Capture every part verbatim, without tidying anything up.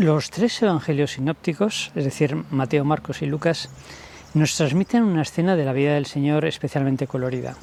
Los tres evangelios sinópticos, es decir, Mateo, Marcos y Lucas, nos transmiten una escena de la vida del Señor especialmente colorida.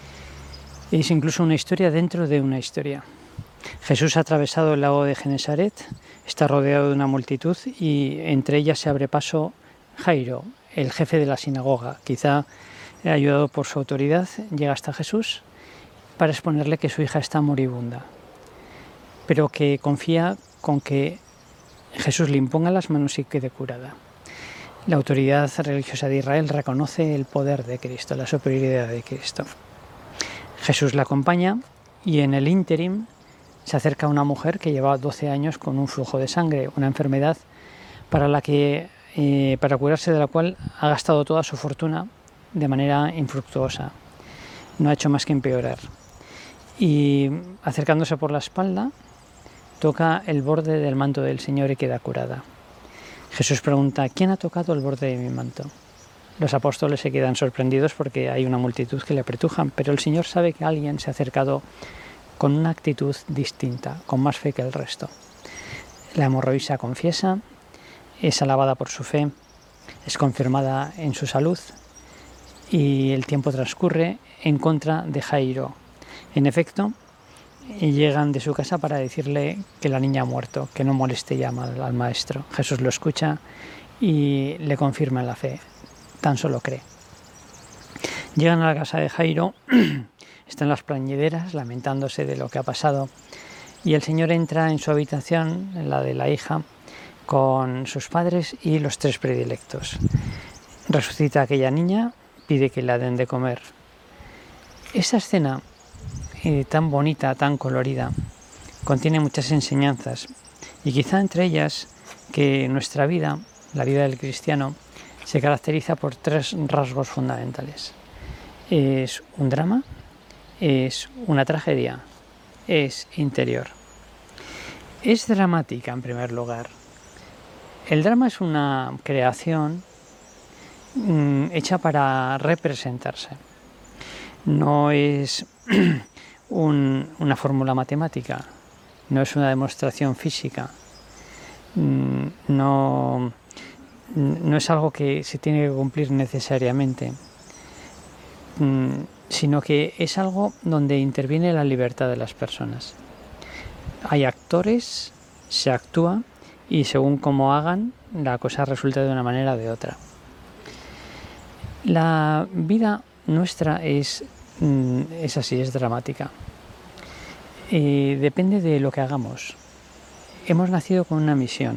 Es incluso una historia dentro de una historia. Jesús ha atravesado el lago de Genesaret, está rodeado de una multitud y entre ellas se abre paso Jairo, el jefe de la sinagoga. Quizá ayudado por su autoridad, llega hasta Jesús para exponerle que su hija está moribunda, pero que confía con que Jesús le imponga las manos y quede curada. La autoridad religiosa de Israel reconoce el poder de Cristo, la superioridad de Cristo. Jesús la acompaña y en el ínterim se acerca a una mujer que lleva doce años con un flujo de sangre, una enfermedad para la que, eh, para curarse de la cual ha gastado toda su fortuna de manera infructuosa. No ha hecho más que empeorar. Y acercándose por la espalda, toca el borde del manto del Señor y queda curada. Jesús pregunta: ¿quién ha tocado el borde de mi manto? Los apóstoles se quedan sorprendidos porque hay una multitud que le apretujan, pero el Señor sabe que alguien se ha acercado con una actitud distinta, con más fe que el resto. La hemorroísa confiesa, es alabada por su fe, es confirmada en su salud y el tiempo transcurre en contra de Jairo. En efecto, llegan de su casa para decirle que la niña ha muerto, que no moleste ya al maestro. Jesús lo escucha y le confirma en la fe, tan solo cree. Llegan a la casa de Jairo, están las plañideras lamentándose de lo que ha pasado y el Señor entra en su habitación, en la de la hija, con sus padres y los tres predilectos. Resucita a aquella niña, pide que la den de comer. Esa escena Eh, tan bonita, tan colorida, contiene muchas enseñanzas y quizá entre ellas que nuestra vida, la vida del cristiano, se caracteriza por tres rasgos fundamentales. Es un drama, es una tragedia, es interior. Es dramática en primer lugar. El drama es una creación mmm, hecha para representarse. No es Un, una fórmula matemática, no es una demostración física, no, no es algo que se tiene que cumplir necesariamente, sino que es algo donde interviene la libertad de las personas. Hay actores, se actúa y según cómo hagan, la cosa resulta de una manera o de otra. La vida nuestra es Es así, es dramática. Eh, depende de lo que hagamos. Hemos nacido con una misión.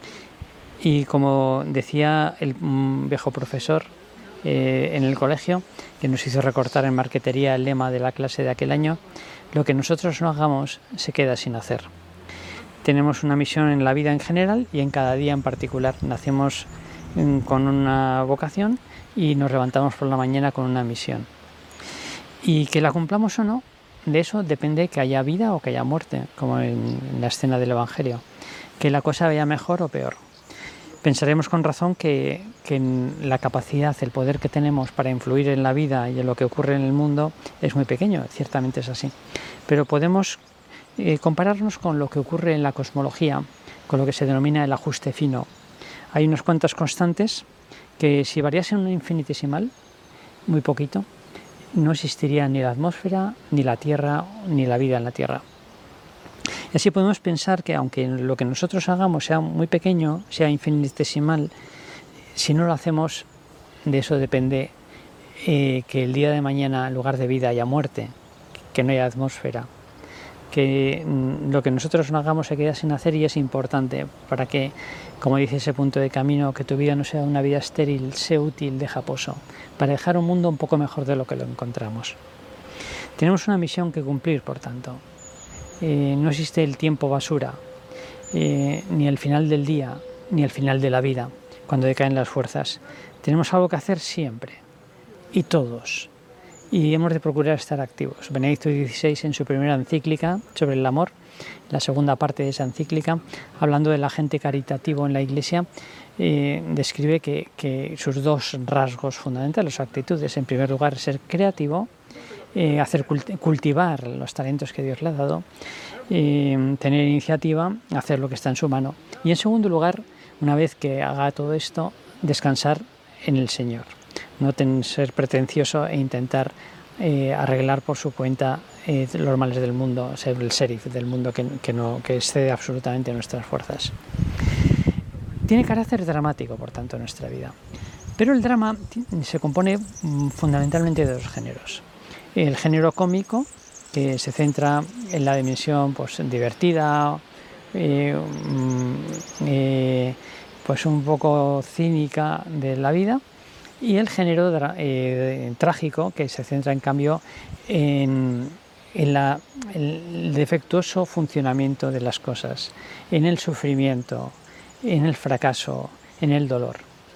Y como decía el viejo profesor eh, en el colegio, que nos hizo recortar en marquetería el lema de la clase de aquel año, lo que nosotros no hagamos se queda sin hacer. Tenemos una misión en la vida en general y en cada día en particular. Nacemos mm, con una vocación y nos levantamos por la mañana con una misión. Y que la cumplamos o no, de eso depende que haya vida o que haya muerte, como en la escena del Evangelio. Que la cosa vaya mejor o peor. Pensaremos con razón que, que la capacidad, el poder que tenemos para influir en la vida y en lo que ocurre en el mundo es muy pequeño, ciertamente es así. Pero podemos eh, compararnos con lo que ocurre en la cosmología, con lo que se denomina el ajuste fino. Hay unas cuantas constantes que si variasen un infinitesimal, muy poquito, no existiría ni la atmósfera, ni la Tierra, ni la vida en la Tierra. Y así podemos pensar que aunque lo que nosotros hagamos sea muy pequeño, sea infinitesimal, si no lo hacemos, de eso depende eh, que el día de mañana, en lugar de vida, haya muerte, que no haya atmósfera, que mm, lo que nosotros no hagamos se queda sin hacer y es importante para que, como dice ese punto de camino, que tu vida no sea una vida estéril, sé útil, deja pozo, para dejar un mundo un poco mejor de lo que lo encontramos. Tenemos una misión que cumplir, por tanto. Eh, no existe el tiempo basura, eh, ni el final del día, ni el final de la vida, cuando decaen las fuerzas. Tenemos algo que hacer siempre, y todos. Y hemos de procurar estar activos. Benedicto dieciséis, en su primera encíclica sobre el amor, la segunda parte de esa encíclica, hablando del agente caritativo en la Iglesia, eh, describe que, que sus dos rasgos fundamentales, sus actitudes, en primer lugar, ser creativo, eh, hacer culti- cultivar los talentos que Dios le ha dado, eh, tener iniciativa, hacer lo que está en su mano. Y en segundo lugar, una vez que haga todo esto, descansar en el Señor. No ten, ser pretencioso e intentar eh, arreglar por su cuenta eh, los males del mundo, ser el sheriff del mundo que, que, no, que excede absolutamente nuestras fuerzas. Tiene carácter dramático, por tanto, en nuestra vida. Pero el drama se compone fundamentalmente de dos géneros. El género cómico, que se centra en la dimensión pues, divertida, eh, eh, pues un poco cínica de la vida, y el género eh, trágico, que se centra en cambio en, en la, el defectuoso funcionamiento de las cosas, en el sufrimiento, en el fracaso, en el dolor.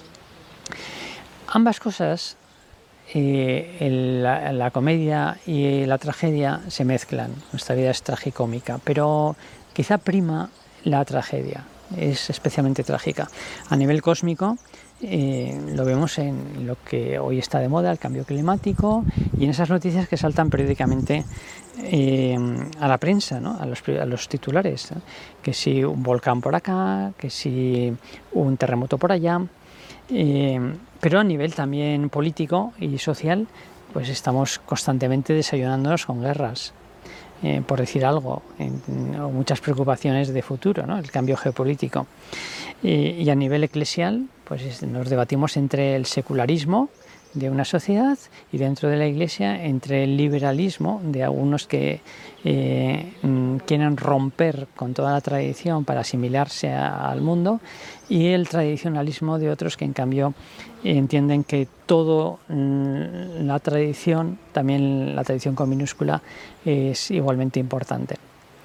Ambas cosas, eh, el, la, la comedia y la tragedia se mezclan. Nuestra vida es tragicómica, pero quizá prima la tragedia, es especialmente trágica. A nivel cósmico, eh, lo vemos en lo que hoy está de moda, el cambio climático, y en esas noticias que saltan periódicamente eh, a la prensa, ¿no? a, los, a los titulares, ¿no? Que si un volcán por acá, que si un terremoto por allá. Eh, pero a nivel también político y social, pues estamos constantemente desayunándonos con guerras, eh, por decir algo, en, en, muchas preocupaciones de futuro, ¿no? El cambio geopolítico. Eh, y a nivel eclesial, pues nos debatimos entre el secularismo de una sociedad y dentro de la Iglesia entre el liberalismo de algunos que eh, quieren romper con toda la tradición para asimilarse a, al mundo, y el tradicionalismo de otros que en cambio entienden que todo mm, la tradición, también la tradición con minúscula, es igualmente importante.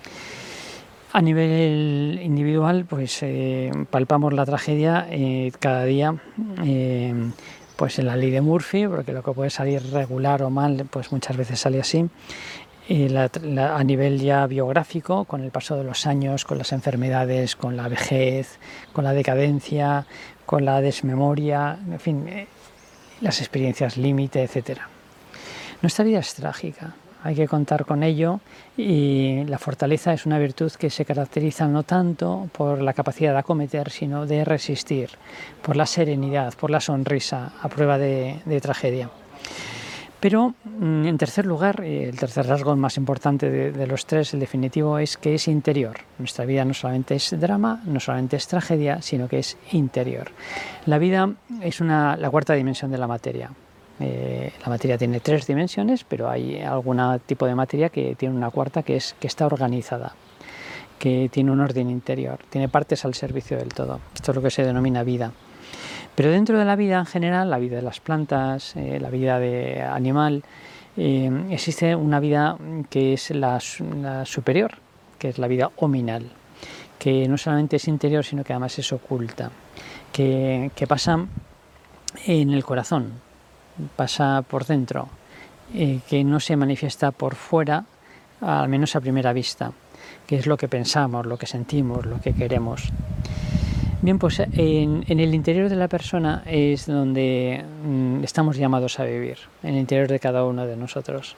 A nivel individual, pues eh, palpamos la tragedia eh, cada día, eh, pues en la ley de Murphy, porque lo que puede salir regular o mal, pues muchas veces sale así. Eh, la, la, a nivel ya biográfico, con el paso de los años, con las enfermedades, con la vejez, con la decadencia, con la desmemoria, en fin, eh, las experiencias límite, etcétera. Nuestra vida es trágica. Hay que contar con ello, y la fortaleza es una virtud que se caracteriza no tanto por la capacidad de acometer, sino de resistir, por la serenidad, por la sonrisa a prueba de, de tragedia. Pero, en tercer lugar, el tercer rasgo más importante de, de los tres, el definitivo, es que es interior. Nuestra vida no solamente es drama, no solamente es tragedia, sino que es interior. La vida es una, la cuarta dimensión de la materia. Eh, la materia tiene tres dimensiones, pero hay algún tipo de materia que tiene una cuarta, que es que está organizada, que tiene un orden interior, tiene partes al servicio del todo. Esto es lo que se denomina vida. Pero dentro de la vida en general, la vida de las plantas, eh, la vida de animal, eh, existe una vida que es la, la superior, que es la vida hominal, que no solamente es interior, sino que además es oculta, que, que pasa en el corazón, pasa por dentro, eh, que no se manifiesta por fuera, al menos a primera vista, que es lo que pensamos, lo que sentimos, lo que queremos. Bien, pues en, en el interior de la persona es donde mm, estamos llamados a vivir, en el interior de cada uno de nosotros.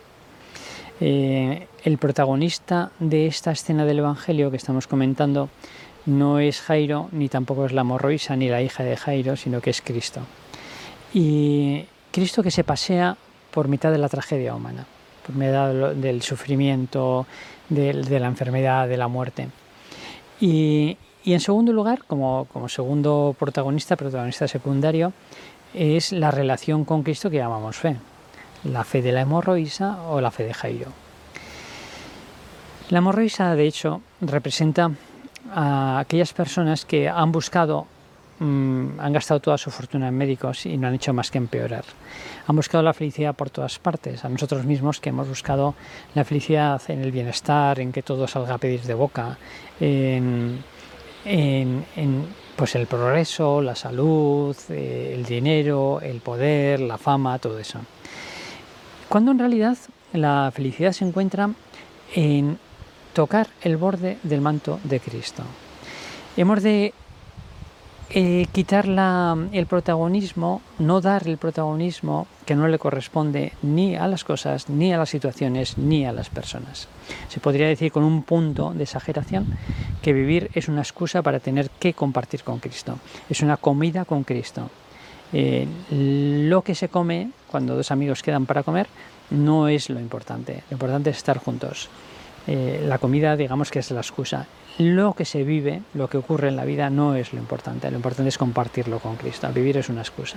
Eh, el protagonista de esta escena del Evangelio que estamos comentando no es Jairo, ni tampoco es la morroísa, ni la hija de Jairo, sino que es Cristo. Y Cristo que se pasea por mitad de la tragedia humana, por mitad del sufrimiento, de, de la enfermedad, de la muerte. Y, y en segundo lugar, como, como segundo protagonista, protagonista secundario, es la relación con Cristo que llamamos fe. La fe de la hemorroísa o la fe de Jairo. La hemorroísa, de hecho, representa a aquellas personas que han buscado, mmm, han gastado toda su fortuna en médicos y no han hecho más que empeorar. Han buscado la felicidad por todas partes, a nosotros mismos que hemos buscado la felicidad en el bienestar, en que todo salga a pedir de boca, en, en, en pues el progreso, la salud, eh, el dinero, el poder, la fama, todo eso. Cuando en realidad la felicidad se encuentra en tocar el borde del manto de Cristo. Hemos de eh, quitar la, el protagonismo, no dar el protagonismo que no le corresponde ni a las cosas, ni a las situaciones, ni a las personas. Se podría decir con un punto de exageración que vivir es una excusa para tener que compartir con Cristo. Es una comida con Cristo. Eh, lo que se come cuando dos amigos quedan para comer no es lo importante. Lo importante es estar juntos. Eh, la comida, digamos que es la excusa. Lo que se vive, lo que ocurre en la vida, no es lo importante. Lo importante es compartirlo con Cristo. Vivir es una excusa.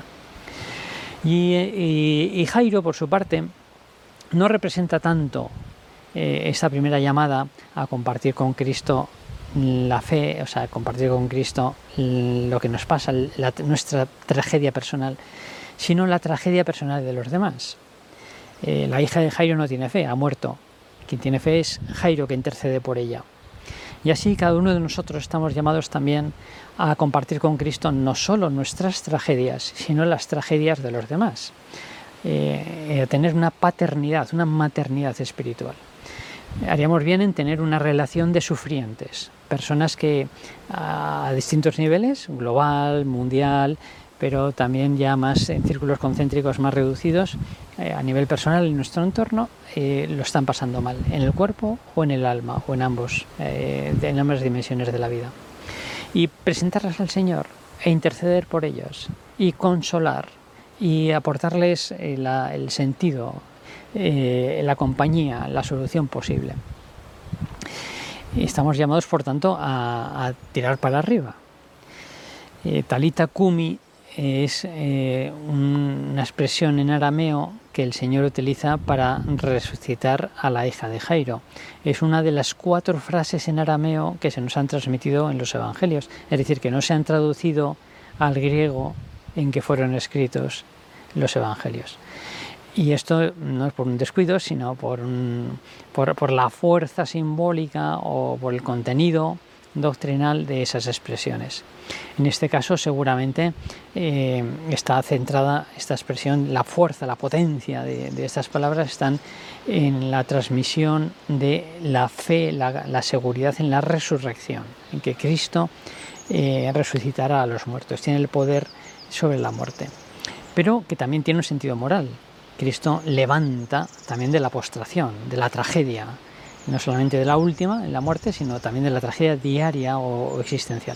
Y, y, y Jairo, por su parte, no representa tanto eh, esta primera llamada a compartir con Cristo la fe, o sea, compartir con Cristo lo que nos pasa, la, nuestra tragedia personal, sino la tragedia personal de los demás. Eh, la hija de Jairo no tiene fe, ha muerto. Quien tiene fe es Jairo, que intercede por ella. Y así cada uno de nosotros estamos llamados también a compartir con Cristo no solo nuestras tragedias, sino las tragedias de los demás. Eh, a tener una paternidad, una maternidad espiritual. Haríamos bien en tener una relación de sufrientes, personas que a distintos niveles, global, mundial, pero también ya más en círculos concéntricos más reducidos, eh, a nivel personal en nuestro entorno, eh, lo están pasando mal, en el cuerpo o en el alma, o en ambos, eh, en ambas dimensiones de la vida. Y presentarlas al Señor e interceder por ellos, y consolar, y aportarles eh, la, el sentido, eh, la compañía, la solución posible. Estamos llamados, por tanto, a, a tirar para arriba. Eh, Talita Kumi es eh, un, una expresión en arameo que el Señor utiliza para resucitar a la hija de Jairo. Es una de las cuatro frases en arameo que se nos han transmitido en los evangelios, es decir, que no se han traducido al griego en que fueron escritos los evangelios. Y esto no es por un descuido, sino por, un, por, por la fuerza simbólica o por el contenido doctrinal de esas expresiones. En este caso seguramente eh, está centrada esta expresión, la fuerza, la potencia de, de estas palabras están en la transmisión de la fe, la, la seguridad en la resurrección, en que Cristo eh, resucitará a los muertos, tiene el poder sobre la muerte, pero que también tiene un sentido moral. Cristo levanta también de la postración, de la tragedia, no solamente de la última, en la muerte, sino también de la tragedia diaria o, o existencial.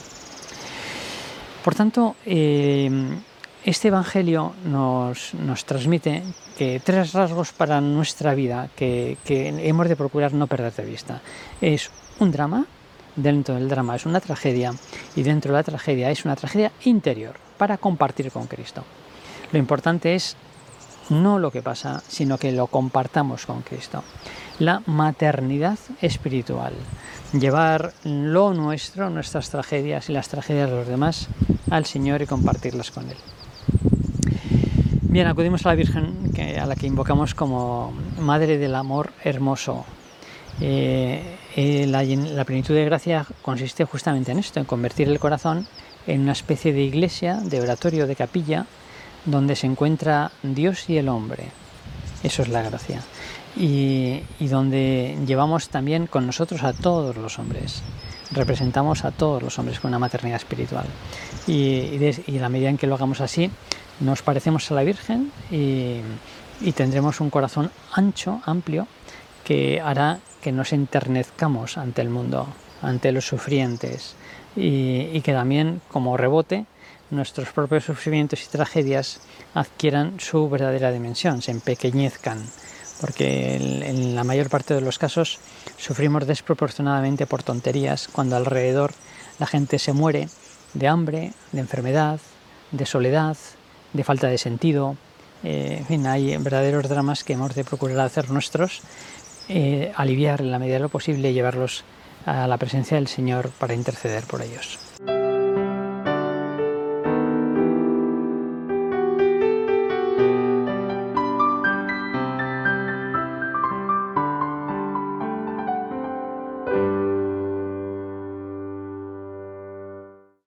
Por tanto, eh, este Evangelio nos, nos transmite que tres rasgos para nuestra vida que, que hemos de procurar no perder de vista. Es un drama, dentro del drama es una tragedia, y dentro de la tragedia es una tragedia interior, para compartir con Cristo. Lo importante es no lo que pasa, sino que lo compartamos con Cristo. La maternidad espiritual, llevar lo nuestro, nuestras tragedias y las tragedias de los demás al Señor y compartirlas con Él. Bien, acudimos a la Virgen, que, a la que invocamos como Madre del Amor Hermoso. Eh, eh, la, la plenitud de gracia consiste justamente en esto, en convertir el corazón en una especie de iglesia, de oratorio, de capilla, donde se encuentra Dios y el hombre. Eso es la gracia. Y, y donde llevamos también con nosotros a todos los hombres. Representamos a todos los hombres con una maternidad espiritual. Y, y, de, y la medida en que lo hagamos así, nos parecemos a la Virgen y, y tendremos un corazón ancho, amplio, que hará que nos enternezcamos ante el mundo, ante los sufrientes, y, y que también, como rebote, nuestros propios sufrimientos y tragedias adquieran su verdadera dimensión, se empequeñezcan, porque en la mayor parte de los casos sufrimos desproporcionadamente por tonterías, cuando alrededor la gente se muere de hambre, de enfermedad, de soledad, de falta de sentido. Eh, en fin, hay verdaderos dramas que hemos de procurar hacer nuestros, eh, aliviar en la medida de lo posible y llevarlos a la presencia del Señor para interceder por ellos.